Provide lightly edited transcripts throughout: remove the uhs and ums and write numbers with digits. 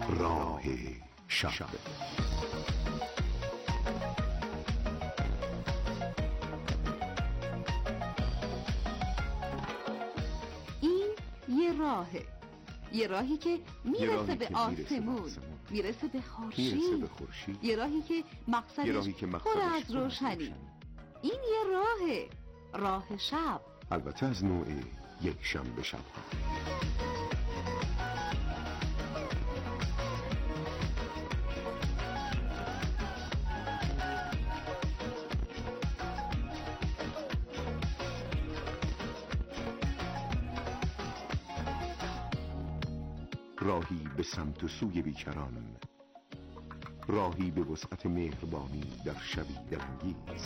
راه شب. این یه راهه، یه راهی که میرسه به آسمون، میرسه به خورشید، یه راهی که مقصدش پر از روشنی. این یه راهه، راه شب، البته از نوع یک شنبه شب. راهی به سمت و سوی بیکران، راهی به وسعت مهربانی در شبی دلانگیز.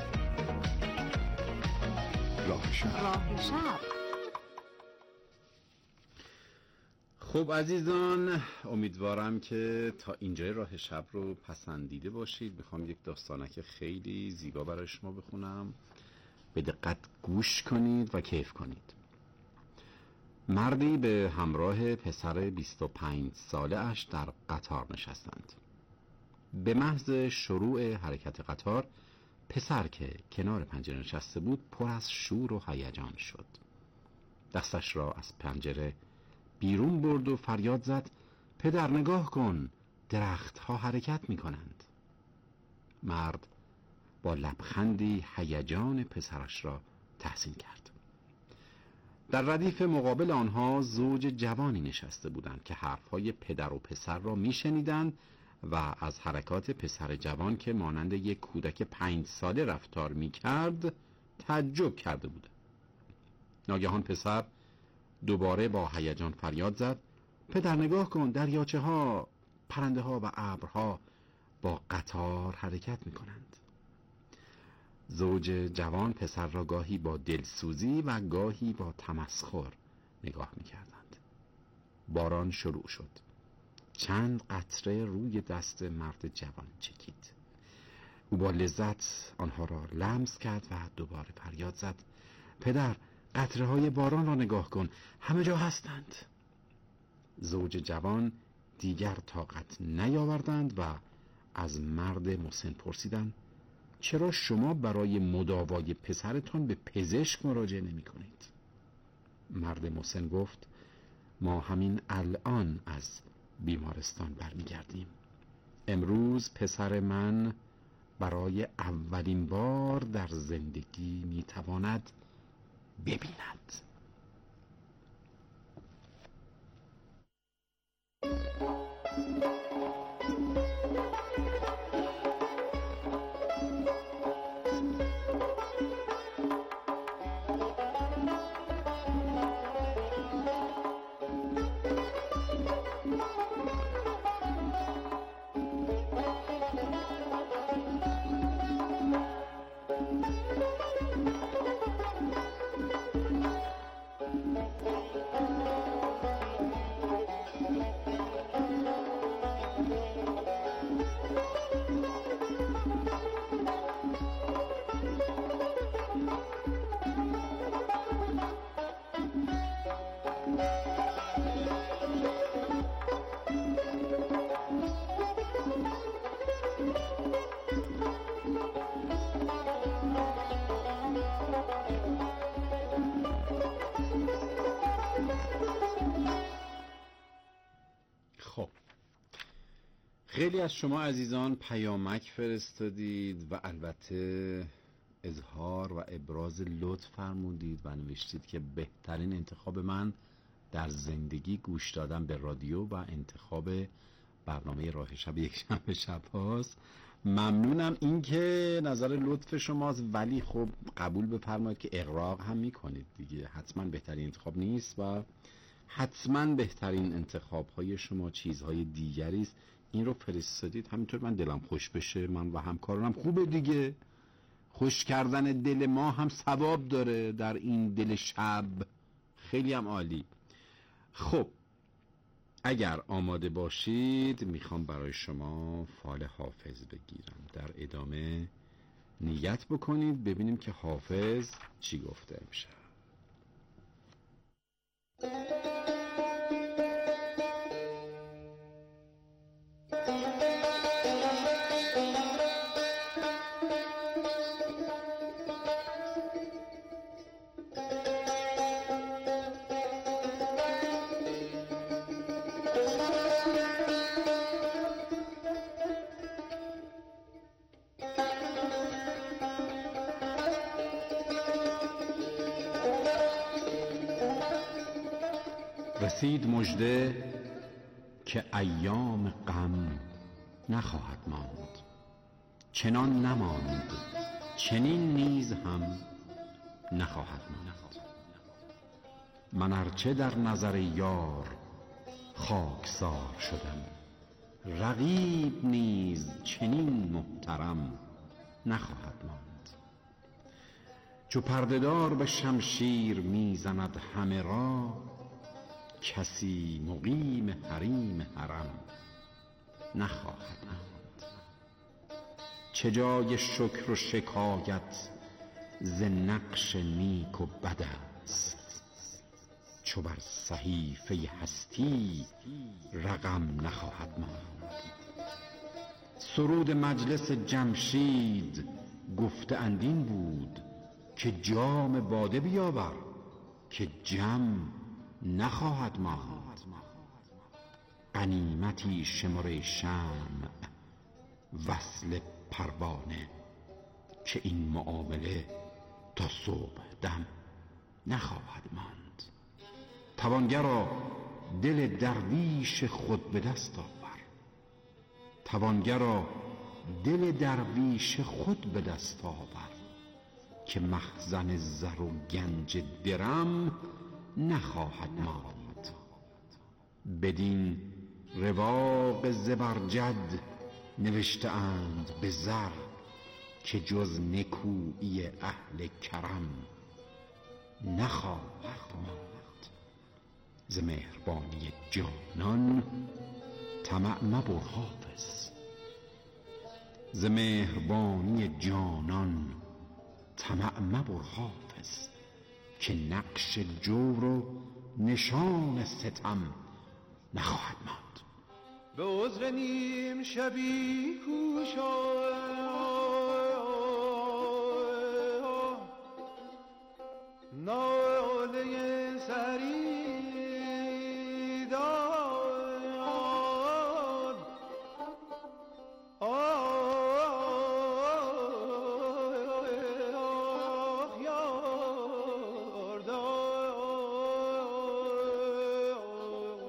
راه شب. راه شب. خب عزیزان، امیدوارم که تا اینجای راه شب رو پسندیده باشید. میخوام یک داستانک خیلی زیبا برای شما بخونم، به دقت گوش کنید و کیف کنید. مردی به همراه پسر 25 ساله اش در قطار نشستند. به محض شروع حرکت قطار، پسر که کنار پنجره نشسته بود پر از شور و هیجان شد. دستش را از پنجره بیرون برد و فریاد زد: پدر نگاه کن، درختها حرکت می کنند. مرد با لبخندی هیجان پسرش را تحسین کرد. در ردیف مقابل آنها زوج جوانی نشسته بودند که حرفهای پدر و پسر را می شنیدند و از حرکات پسر جوان که مانند یک کودک 5 ساله رفتار می کرد تعجب کرده بودند. ناگهان پسر دوباره با هیجان فریاد زد: پدر نگاه کن، دریاچه ها، پرنده ها و ابرها با قطار حرکت می کنند. زوج جوان پسر را گاهی با دلسوزی و گاهی با تمسخر نگاه می کردند. باران شروع شد. چند قطره روی دست مرد جوان چکید. او با لذت آنها را لمس کرد و دوباره فریاد زد: پدر، قطره های باران را نگاه کن، همه جا هستند. زوج جوان دیگر طاقت نیاوردند و از مرد مسن پرسیدند: چرا شما برای مداوای پسرتان به پزشک مراجعه نمی کنید؟ مرد مسن گفت: ما همین الان از بیمارستان برمیگردیم. امروز پسر من برای اولین بار در زندگی میتواند ببیند. خب، خیلی از شما عزیزان پیامک فرستادید و البته اظهار و ابراز لطف فرمودید و نوشتید که بهترین انتخاب من در زندگی گوش دادن به رادیو و انتخاب برنامه راه شب یک شنبه شب هاست. ممنونم، این که نظر لطف شماست، ولی خب قبول بفرمایید که اغراق هم میکنید دیگه. حتما بهترین انتخاب نیست و حتما بهترین انتخاب های شما چیزهای دیگری است. این رو فرستادید، همینطور من دلم خوش بشه، من و همکارانم خوبه دیگه. خوش کردن دل ما هم ثواب داره در این دل شب، خیلی هم عالی. خب اگر آماده باشید میخوام برای شما فال حافظ بگیرم. در ادامه نیت بکنید ببینیم که حافظ چی گفته میشه. رسید مژده که ایام غم نخواهد ماند، چنان نماند چنین نیز هم نخواهد ماند. من ارچه در نظر یار خاکسار شدم، رقیب نیز چنین محترم نخواهد ماند. چو پرده‌دار به شمشیر میزند همه را، کسی مقیم حریم حرم نخواهد ماند. چه جای شکر و شکایت ز نقش نیک و بد است، چو بر صحیفه هستی رقم نخواهد ماند. سرود مجلس جمشید گفته اند این بود، که جام باده بیاور که جم نخواهد ماند. غنیمتی شمر شمع وصل پروانه، که این معامله تا صبح دم نخواهد ماند. توانگرا دل درویش خود به دست آور، توانگرا دل درویش خود به دست آور، که مخزن زر و گنج درم نخواهد ماند. بدین رواق زبرجد نوشته اند به زر، که جز نکویی اهل کرم نخواهد ماند. ز مهربانی جانان طمع مبر حافظ، ز مهربانی جانان طمع مبر حافظ، که نقش جور و نشان ستم نخواهد ماند. به عذر نیم شبی کوشا ناله سری داد، یار داد.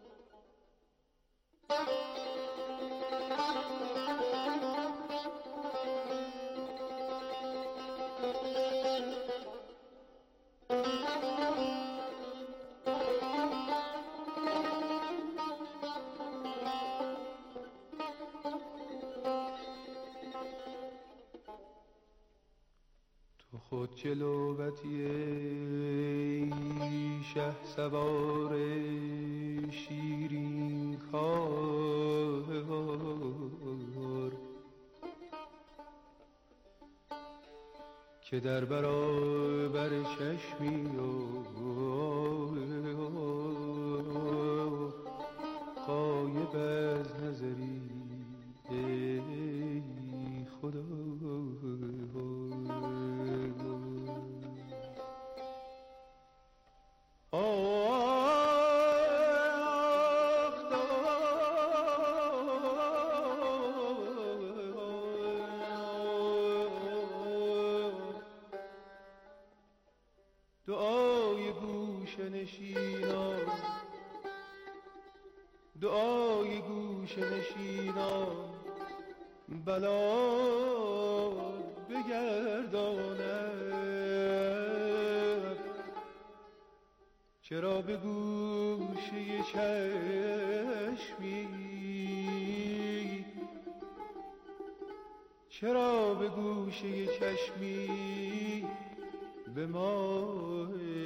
تو خود جلوتی ای شه سوار شیرین کار، که در برابر چشمی و غایب از نظری ای خدا. دعای گوشه نشینان، دعای گوشه نشینان بلا بگرداند. چرا به گوشه چشمی، چرا به گوشه چشمی به ما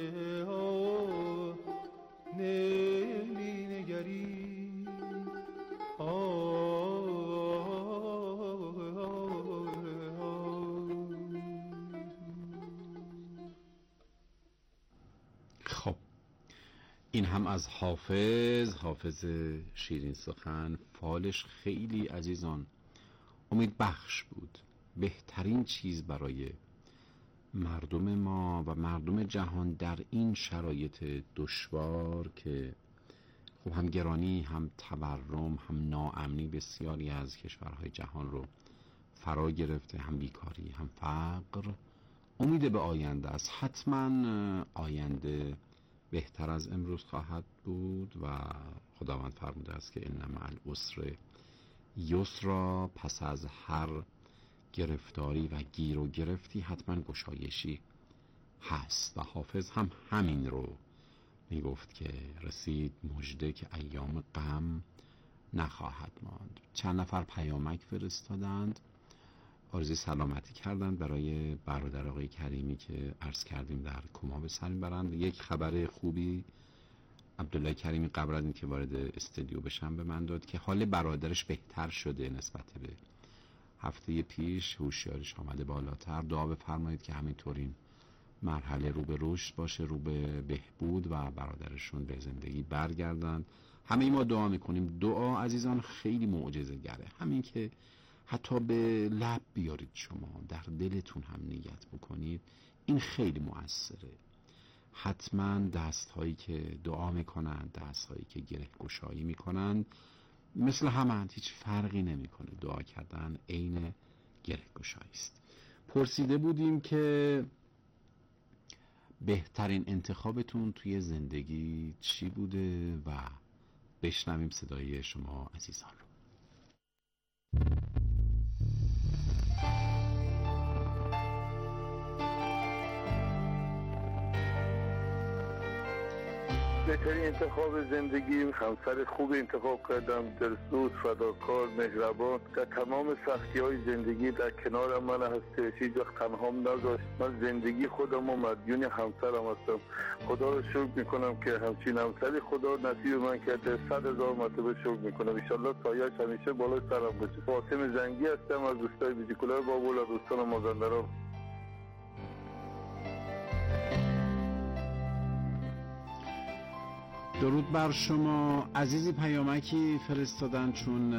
نمی نگری؟ خب این هم از حافظ شیرین سخن. فالش خیلی عزیزان امید بخش بود. بهترین چیز برای مردم ما و مردم جهان در این شرایط دشوار که خب هم گرانی، هم تورم، هم ناامنی بسیاری از کشورهای جهان رو فرا گرفته، هم بیکاری، هم فقر، امید به آینده است. حتما آینده بهتر از امروز خواهد بود و خداوند فرموده است که ان مع العسر یسرا، پس از هر گرفتاری و گیر و گرفتی حتما گشایشی هست. و حافظ هم همین رو میگفت که رسید مژده که ایام غم نخواهد ماند. چند نفر پیامک فرستادند، آرزوی سلامتی کردند برای برادر آقای کریمی که عرض کردیم در کما به سر میبرند. یک خبر خوبی عبدالله کریمی قبل از اینکه وارد استودیو بشن به من داد که حال برادرش بهتر شده نسبت به هفته پیش، هوشیاریش آمده بالاتر. دعا بفرمایید که همینطور این مرحله رو به رشد باشه، رو به بهبود و برادرشون به زندگی برگردن. همه ما دعا میکنیم. دعا عزیزان خیلی معجزه گره. همین که حتی به لب بیارید، شما در دلتون هم نیت بکنید، این خیلی مؤثره. حتما دست هایی که دعا میکنند، دست هایی که گره گشایی میکنند مثل همند، هیچ فرقی نمیکنه. دعا کردن عین گره گشایی است. پرسیده بودیم که بهترین انتخابتون توی زندگی چی بوده و بشنویم صدای شما عزیزان رو. بهترین انتخاب زندگی همسر خوب انتخاب کردم، دلسوز، فداکار، مهربان، در تمام سختی‌های زندگی در کنار من هست، هیچ وقت تنهام نذاشت. من زندگی خودم و مدیون همسرم هستم. خدا رو شکر میکنم که همچین همسری خدا نصیب من کرده. 100,000 مرتبه شکر میکنم. ان شاءالله سایه‌اش همیشه بالای سرم باشه. فاطمه زنگی هستم از دوستای بیزیکولار بابول و دوستان مازندران. درود بر شما. عزیزی پیامکی فرستادن، چون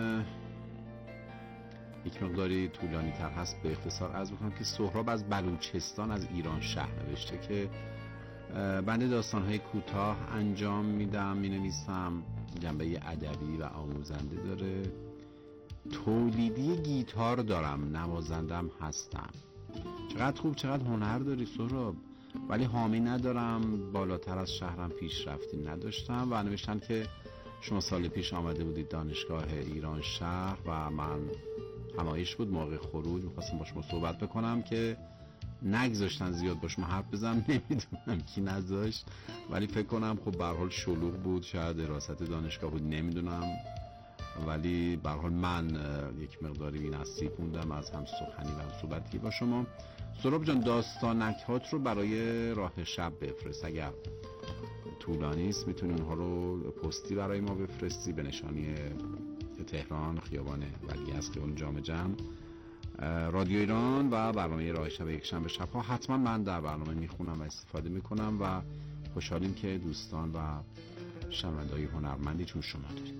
یک مقداری طولانی تر هست به اختصار عرض می‌کنم که سهراب از بلوچستان از ایران شهر نوشته که بنده داستان‌های کوتاه انجام میدم، می‌نویسم، جنبه ادبی و آموزنده داره. تولیدی گیتار دارم، نوازندم هستم. چقدر خوب، چقدر هنر داری سهراب. ولی حامی ندارم، بالاتر از شهرم پیشرفتی نداشتم. و نوشتن که شما سال پیش آمده بودید دانشگاه ایران شهر و من همایش بود موقع خروج میخواستم با شما صحبت بکنم که نگذاشتن زیاد با شما حرف بزنم. نمیدونم کی نذاشت، ولی فکر کنم خب به هر حال شلوغ بود، شاید حراست دانشگاه بود، نمیدونم. ولی به هر حال من یک مقداری بی‌نصیب موندم از هم سخنی و صحبتی با شما. سهراب جان داستانک‌هات رو برای راه شب بفرست. اگر طولانی است میتونی اونها رو پستی برای ما بفرستی به نشانی تهران، خیابان ولیعصر، خیابان جام جم، رادیو ایران و برنامه راه شب یک شنبه شب‌ها. حتما من در برنامه میخونم و استفاده میکنم و خوشحالیم که دوستان و شنونده‌های هنرمندی چون شما داریم.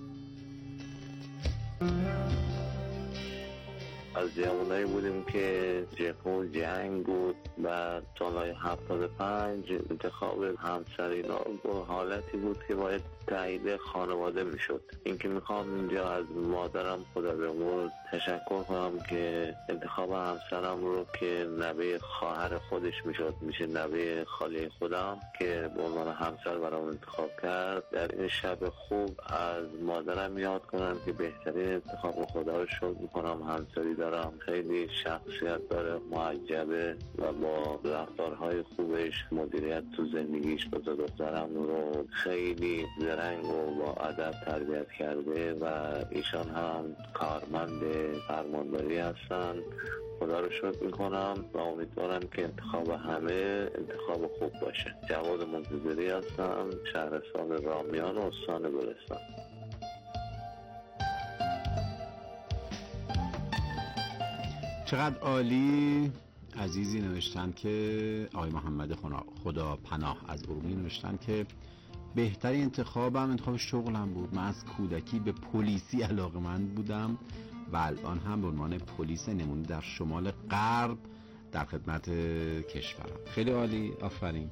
از جوانایی بودیم که جبهه جنگ بود و سالهای 75 انتخاب همسر اینا با حالتی بود که باید تایید خانواده میشد. اینکه میخوام اینجا از مادرم خدا بیامرز تشکر کنم که انتخاب همسرم رو که نوه خواهر خودش میشه نوه خاله خودم که به عنوان همسر برام انتخاب کرد. در این شب خوب از مادرم یاد کنم که بهترین انتخاب خدا رو شکر میکنم همسری دارم. خیلی شخصیت داره، معجبه و با رفتارهای خوبش مدیریت تو زندگیش با دخترم رو خیلی زرنگ و با ادب تربیت کرده و ایشان هم کارمند فرمانداری هستن. خدا رو شکر میکنم و امیدوارم که انتخاب همه انتخاب خوب باشه. جواد منتظری هستم، شهرستان رامیان و استان گلستان. چقدر عالی. عزیزی نوشتن که آقای محمد خدا پناه از ارومیه نوشتن که بهترین انتخابم انتخاب شغلم بود. من از کودکی به پلیسی علاقه‌مند بودم و الان هم به عنوان پلیس نمونه در شمال غرب در خدمت کشورم. خیلی عالی، آفرین.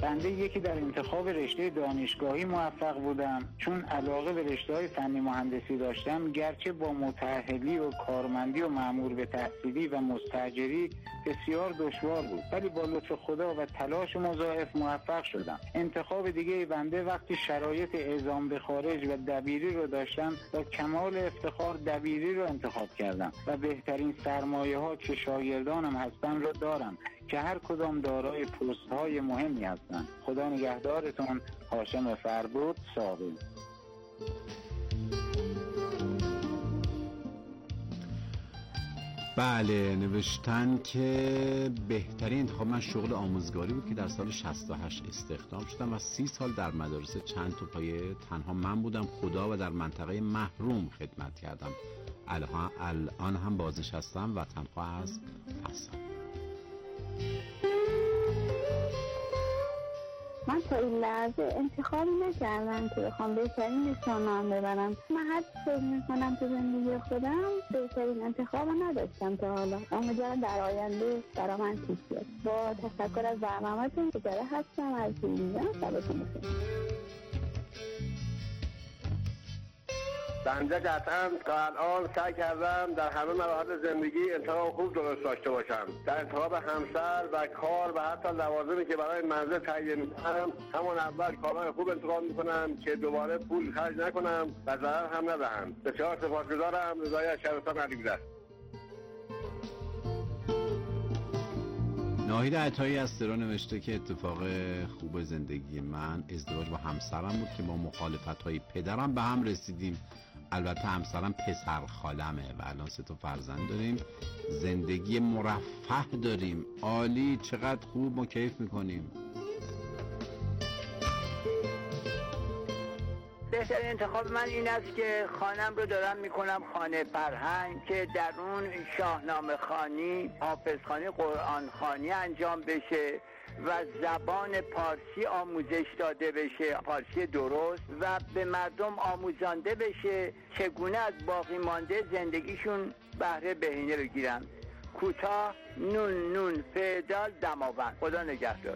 بنده یکی در انتخاب رشته دانشگاهی موفق بودم، چون علاقه به رشته‌های فنی مهندسی داشتم. گرچه با متأهلی و کارمندی و مأمور به تحصیلی و مستاجری بسیار دشوار بود، ولی با لطف خدا و تلاش مضاعف موفق شدم. انتخاب دیگه بنده وقتی شرایط اعزام به خارج و دبیری رو داشتم و کمال افتخار دبیری رو انتخاب کردم و بهترین سرمایه ها که شاگردانم هستن رو دارم که هر کدام دارای پست های مهمی هستن. خدا نگهدارتون. هاشم فربود، ساقی. بله، نوشتن که بهترین انتخاب من شغل آموزگاری بود که در سال 68 استخدام شدم و 30 سال در مدارس چند تا پایه تنها من بودم خدا و در منطقه محروم خدمت کردم. الان هم بازنشستم و تنخواه از هستم. من تا این لحظه انتخابی نکردم که بخوام بهترین نشانه‌ام ببرم. من حد فکر میکنم تو زندگی خودم بهترین انتخاب نداشتم تا حالا. امیدوارم در آینده برای من پیش بیاد. با تشکر از برنامه‌تون گذاره هستم از اینجا. شبتون بخیر. بنده قطعا تا الان سعی کردم در همه مراحل زندگی انتخاب خوب درست داشته باشم. در انتخاب همسر و کار و حتی لوازمی که برای منزل تهیه می‌کنم، همون اول کارهای خوب انتخاب می‌کنم که دوباره پول خرج نکنم و ضرر هم ندهم. بسیار سپاسگزارم. رضای از شهرستان علیزاده. ناهید عطایی از تهران نوشته که اتفاق خوب زندگی من ازدواج با همسرم بود که با مخالفت‌های پدرم به هم رسیدیم. البته همسرم پسر خالمه و الان 3 تا فرزند داریم. زندگی مرفه داریم. عالی، چقدر خوب، ما کیف میکنیم. بهترین انتخاب من این است که خانم رو دارم میکنم خانه فرهنگ که در اون شاهنامه خوانی، حافظ خوانی، قرآن خوانی انجام بشه و زبان پارسی آموزش داده بشه، پارسی درست، و به مردم آموزانده بشه چگونه از باقی مانده زندگیشون بهره بهینه بگیرن. کوتاه، نون فعدال دماوند. خدا نگهدار.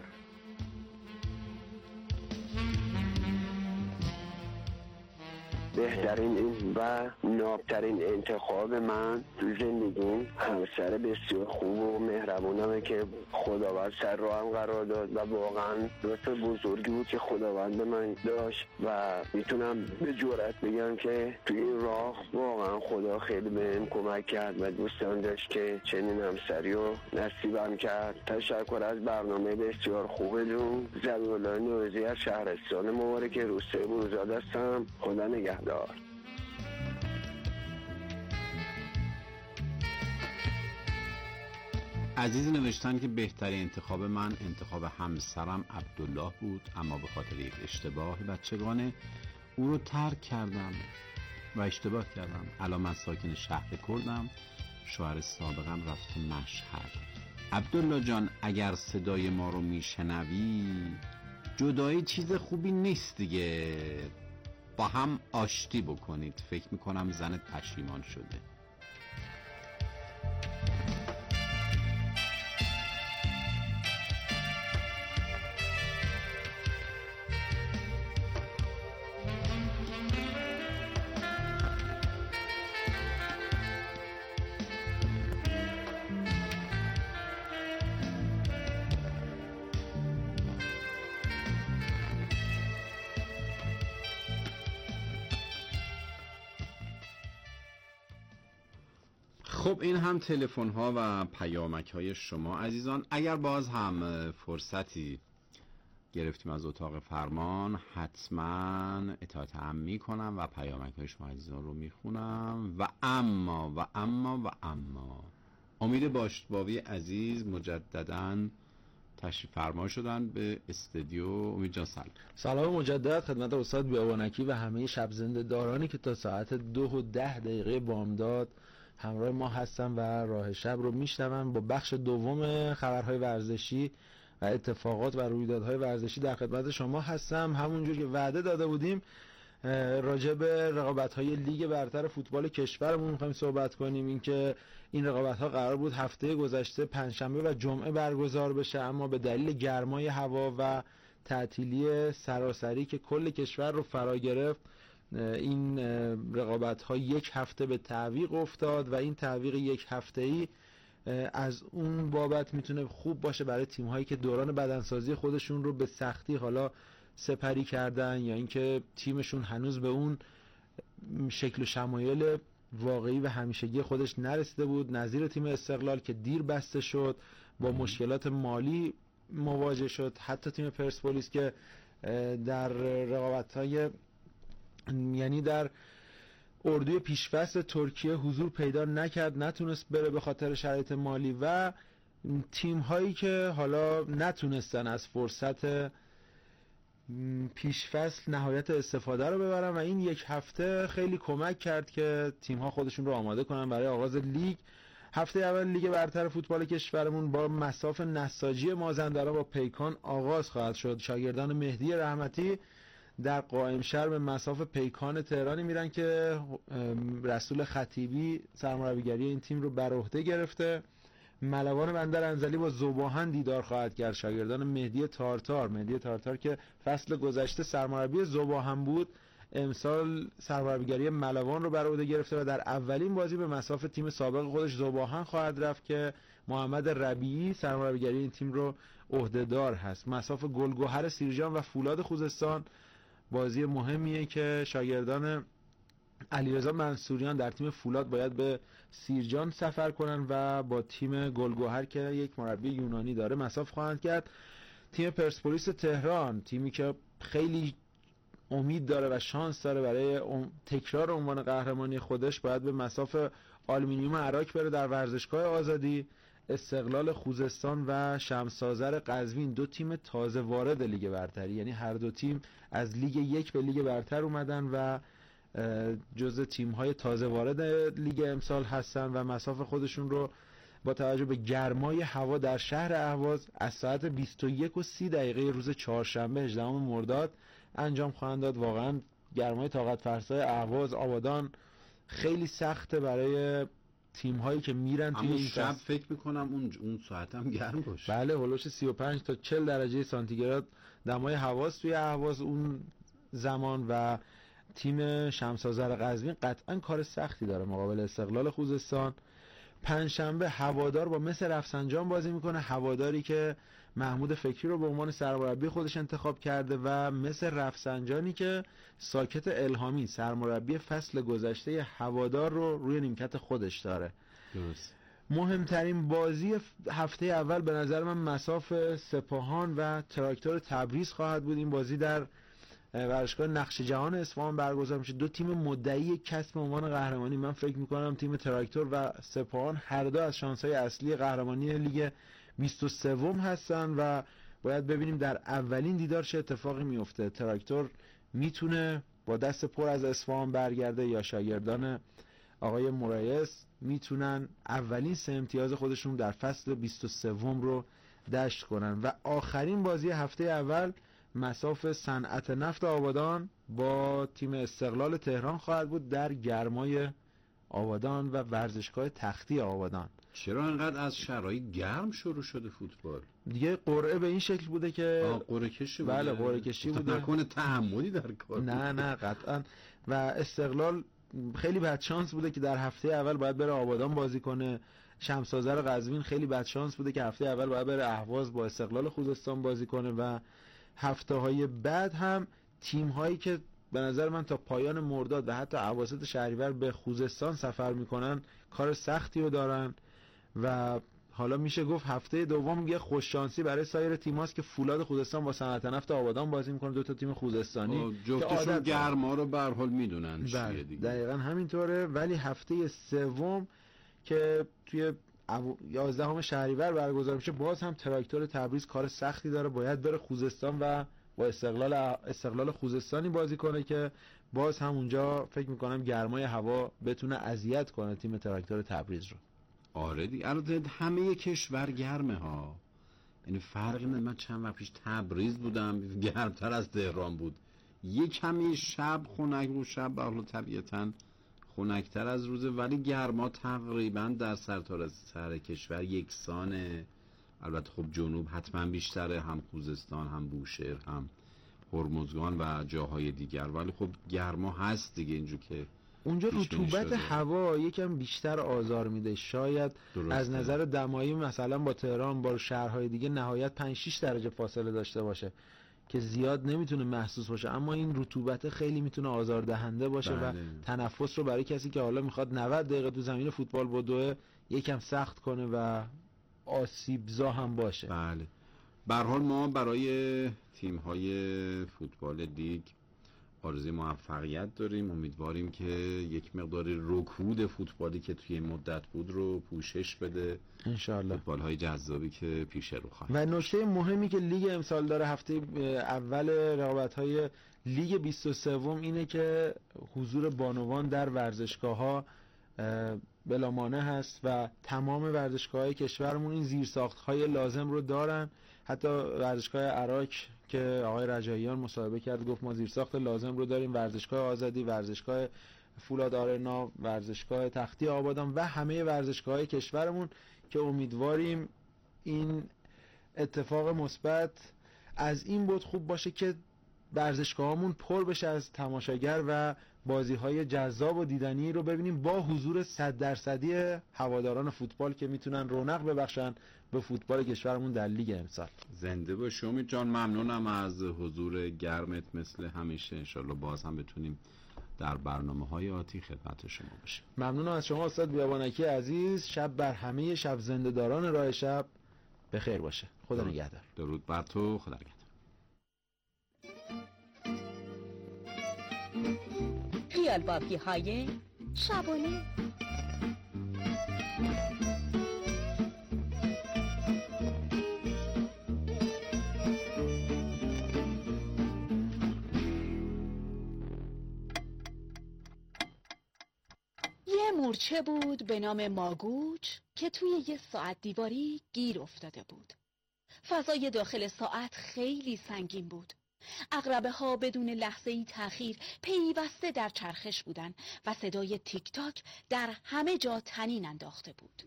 بهترین و نابترین انتخاب من تو زندگیم همسر بسیار خوب و مهربونمه که خداوند سر راهم قرار داد و واقعا لطف بزرگی بود که خداوند به من داشت و میتونم به جرئت بگم که تو این راه واقعا خدا خیلی بهم کمک کرد و دوستان داشت که چنین همسری رو نصیبم کرد. تشکر از برنامه بسیار خوبتون. ضبی‌الله نوروزی از شهرستان مبارک روستای بروزاده هستم. خدا نگهدار. عزیز نوشتن که بهترین انتخاب من انتخاب همسرم عبدالله بود، اما به خاطر یک اشتباه بچگانه او رو ترک کردم و اشتباه کردم. الان من ساکن شهر کردم، شوهر سابقم رفت مشهد. عبدالله جان، اگر صدای ما رو میشنوی، جدایی چیز خوبی نیست دیگه، با هم آشتی بکنید. فکر میکنم زنت پشیمان شده. خب این هم تلفن ها و پیامک های شما عزیزان. اگر باز هم فرصتی گرفتیم از اتاق فرمان، حتما اطاعت هم میکنم و پیامک های شما عزیزان رو میخونم. و اما امید باشتباوی عزیز مجدداً تشریف فرما شدن به استودیو. امید جان سلام مجدد خدمت استاد بیابانکی و همه شب زنده دارانی که تا ساعت 2:10 بامداد همراه ما هستن و راه شب رو میشنون. با بخش دوم خبرهای ورزشی و اتفاقات و رویدادهای ورزشی در خدمت شما هستم. همونجور که وعده داده بودیم راجع به رقابت‌های لیگ برتر فوتبال کشورمون می‌خوایم صحبت کنیم. اینکه این رقابت‌ها قرار بود هفته گذشته پنجشنبه و جمعه برگزار بشه، اما به دلیل گرمای هوا و تعطیلی سراسری که کل کشور رو فرا گرفت، این رقابت‌ها یک هفته به تعویق افتاد و این تعویق یک هفته‌ای از اون بابت میتونه خوب باشه برای تیم‌هایی که دوران بدنسازی خودشون رو به سختی حالا سپری کردن یا اینکه تیمشون هنوز به اون شکل و شمایل واقعی و همیشگی خودش نرسیده بود، نظیر تیم استقلال که دیر بسته شد، با مشکلات مالی مواجه شد. حتی تیم پرسپولیس که در رقابت‌های یعنی در اردوی پیشفصل ترکیه حضور پیدا نکرد، نتونست بره به خاطر شرایط مالی، و تیم هایی که حالا نتونستن از فرصت پیشفصل نهایت استفاده رو ببرن و این یک هفته خیلی کمک کرد که تیم ها خودشون رو آماده کنن برای آغاز لیگ. هفته اول لیگ برتر فوتبال کشورمون با مصاف نساجی مازندران با پیکان آغاز خواهد شد. شاگردان مهدی رحمتی در قائمشهر به مصاف پیکان تهرانی میرن که رسول خطیبی سرمربیگری این تیم رو بر عهده گرفته. ملوان بندر انزلی با ذوباهن دیدار خواهد کرد. شاگردان مهدی تارتار که فصل گذشته سرمربی ذوباهن بود، امسال سرمربیگری ملوان رو بر عهده گرفته و در اولین بازی به مصاف تیم سابق خودش ذوباهن خواهد رفت که محمد ربیعی سرمربیگری این تیم رو عهده‌دار هست. مصاف گلگهر سیرجان و فولاد خوزستان بازی مهمیه که شاگردان علیرضا منصوریان در تیم فولاد باید به سیرجان سفر کنن و با تیم گلگهر که یک مربی یونانی داره مصاف خواهند کرد. تیم پرسپولیس تهران، تیمی که خیلی امید داره و شانس داره برای تکرار عنوان قهرمانی خودش، باید به مصاف آلومینیوم عراق بره در ورزشگاه آزادی. استقلال خوزستان و شمس‌آذر قزوین، دو تیم تازه وارد لیگ برتری، یعنی هر دو تیم از لیگ یک به لیگ برتر اومدن و جزء تیم‌های تازه وارد لیگ امسال هستن و مصاف خودشون رو با توجه به گرمای هوا در شهر اهواز از ساعت 21:30 روز چهارشنبه 18 مرداد انجام خواهند داد. واقعا گرمای طاقت فرسای اهواز آبادان خیلی سخته برای تیم هایی که میرن توی این شب فکر میکنم اون ساعت هم گرم باشه. بله، هولوش 35 تا 40 درجه سانتیگراد دمای هواست توی اهواز اون زمان و تیم شمس‌آذر قزوین قطعا کار سختی داره مقابل استقلال خوزستان. پنجشنبه هوادار با مس رفسنجان بازی میکنه، هواداری که محمود فکری رو به عنوان سرمربی خودش انتخاب کرده و مس رفسنجانی که ساکت الهامی سرمربی فصل گذشته هوادار رو روی نیمکت خودش داره. درست. مهمترین بازی هفته اول به نظر من مصاف سپاهان و تراکتور تبریز خواهد بود. این بازی در ورزشگاه نقش جهان اصفهان برگزار میشه. دو تیم مدعی کسب عنوان قهرمانی. من فکر میکنم تیم تراکتور و سپاهان هر دو از شانس‌های اصلی قهرمانی لیگ 23 هستن و باید ببینیم در اولین دیدار چه اتفاقی میفته. تراکتور میتونه با دست پر از اصفهان برگرده یا شاگردان آقای مرایس میتونن اولین 3 امتیاز خودشون در فصل 23 رو دشت کنن. و آخرین بازی هفته اول مصاف صنعت نفت آبادان با تیم استقلال تهران خواهد بود در گرمای آبادان و ورزشگاه تختی آبادان. چرا انقدر از شرایط گرم شروع شده فوتبال؟ دیگه قرعه به این شکل بوده که قرعه کشی بوده. بله، قرعه کشی بوده. نکنه تحملی در کار؟ نه قطعا. و استقلال خیلی بد شانس بوده که در هفته اول باید بره آبادان بازی کنه. شمس‌آذر قزوین خیلی بد شانس بوده که هفته اول باید بره اهواز با استقلال خوزستان بازی کنه و هفته‌های بعد هم تیم‌هایی که به نظر من تا پایان مرداد و حتی اواسط شهریور به خوزستان سفر میکنن کار سختی رو دارن و حالا میشه گفت هفته دوم یه خوششانسی برای سایر تیماست که فولاد خوزستان با صنعت نفت آبادان بازی میکنه، دو تا تیم خوزستانی جفتشون گرما رو به هر حال میدونن. دقیقاً همینطوره. ولی هفته سوم که توی 11 شهریور برگزار میشه باز هم تراکتور تبریز کار سختی داره، باید بره خوزستان و با استقلال خوزستانی بازی کنه که باز هم اونجا فکر میکنم گرمای هوا بتونه اذیت کنه تیم تراکتور تبریز رو. آره دیگه، البته همه کشور گرمه ها، یعنی فرقی نداره. من چند وقت پیش تبریز بودم، گرمتر از تهران بود. یه کمی شب خنک بود، شب به طبیعتاً خنک‌تر از روزه، ولی گرما تقریباً در سرتاسر کشور یکسانه البته خب جنوب حتما بیشتره، هم خوزستان، هم بوشهر، هم هرمزگان و جاهای دیگر، ولی خب گرما هست دیگه اینجور که اونجا رطوبت هوا یکم بیشتر آزار میده. شاید درسته. از نظر دمایی مثلا با تهران با شهرهای دیگه نهایت 5-6 درجه فاصله داشته باشه که زیاد نمیتونه محسوس باشه، اما این رطوبت خیلی میتونه آزاردهنده باشه و تنفس رو برای کسی که حالا میخواد 90 دقیقه تو زمین فوتبال بدوه یکم سخت کنه و آسیبزا هم باشه. بله. به هر حال ما برای تیم‌های فوتبال لیگ آرزوی موفقیت داریم. امیدواریم که یک مقدار رکود فوتبالی که توی مدت بود رو پوشش بده انشالله، فوتبال‌های جذابی که پیش رو خواهد. و نکته مهمی که لیگ امسال داره هفته اول رقابت‌های لیگ 23 اینه که حضور بانوان در ورزشگاه‌ها بلا مانع هست و تمام ورزشگاه‌های کشورمون این زیرساخت‌های لازم رو دارن. حتی ورزشگاه عراق که آقای رجاییان مصاحبه کرد گفت ما زیرساخت لازم رو داریم، ورزشگاه آزادی، ورزشگاه فولاد آرنا، ورزشگاه تختی آبادان و همه ورزشگاه‌های کشورمون که امیدواریم این اتفاق مثبت از این بود خوب باشه که ورزشگاهامون پر بشه از تماشاگر و بازی‌های جذاب و دیدنی رو ببینیم با حضور 100% هواداران فوتبال که میتونن رونق ببخشن به فوتبال کشورمون در لیگ امسال. زنده باشی امید جان، ممنونم از حضور گرمت مثل همیشه. انشالله باز هم بتونیم در برنامه‌های آتی خدمت شما باشیم. ممنونم از شما استاد بیابانکی عزیز. شب بر همه شب زنده‌داران راه شب بخیر باشه. خدا نگهدار. درود بر تو. خدا نگهدار. خیال بافی‌های شبانه. یه مورچه بود به نام ماگوچ که توی یه ساعت دیواری گیر افتاده بود. فضای داخل ساعت خیلی سنگین بود. عقربه ها بدون لحظه‌ای تأخیر پیوسته در چرخش بودن و صدای تیک تاک در همه جا طنین انداخته بود.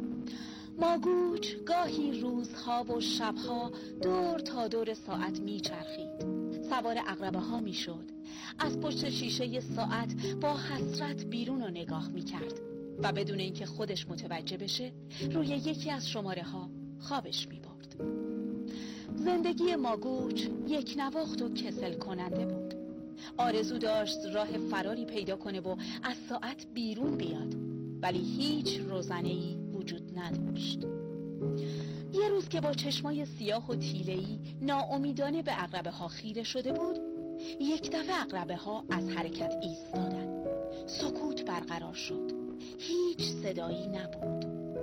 ماگوچ گاهی روزها و شبها دور تا دور ساعت میچرخید. سوار عقربه ها میشد. از پشت شیشه ساعت با حسرت بیرون رو نگاه میکرد و بدون اینکه خودش متوجه بشه روی یکی از شماره ها خوابش میبرد. زندگی ماگوچ یک نواخت و کسل کننده بود. آرزو داشت راه فراری پیدا کنه و از ساعت بیرون بیاد، ولی هیچ روزنه‌ای وجود نداشت. یه روز که با چشمای سیاه و تیله‌ای ناامیدانه به عقربه ها خیره شده بود، یک دفعه عقربه ها از حرکت ایستادن. سکوت برقرار شد. هیچ صدایی نبود.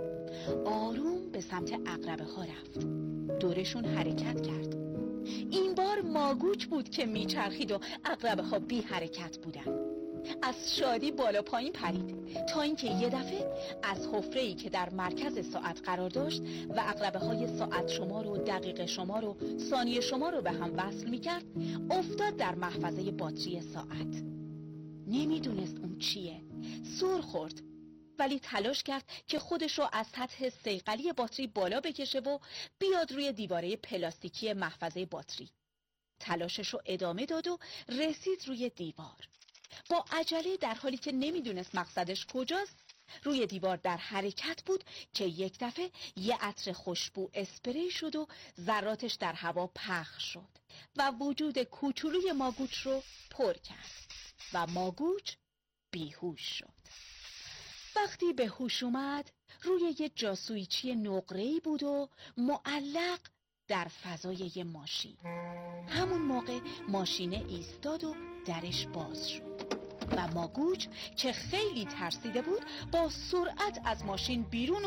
آروم به سمت عقربه ها رفت. دورشون حرکت کرد. این بار ماگوچ بود که میچرخید و عقربه ها بی حرکت بودن. از شادی بالا پایین پرید تا اینکه یه دفعه از حفره‌ای که در مرکز ساعت قرار داشت و عقربه های ساعت شمار و دقیقه شمار و ثانیه شمار رو به هم وصل میکرد افتاد در محفظه باتری ساعت. نمیدونست اون چیه. سر خورد، ولی تلاش کرد که خودش رو از سطح صیقلی باتری بالا بکشه و بیاد روی دیواره پلاستیکی محفظه باتری. تلاشش رو ادامه داد و رسید روی دیوار. با عجله در حالی که نمیدونست مقصدش کجاست روی دیوار در حرکت بود که یک دفعه یه عطر خوشبو اسپری شد و ذراتش در هوا پخش شد و وجود کوچولوی ماگوچ رو پر کرد و ماگوچ بیهوش شد. وقتی به هوش اومد روی یه جاسویچی نقره‌ای بود و معلق در فضای یه ماشین. همون موقع ماشینه ایستاد و درش باز شد و ماگوچ که خیلی ترسیده بود با سرعت از ماشین بیرون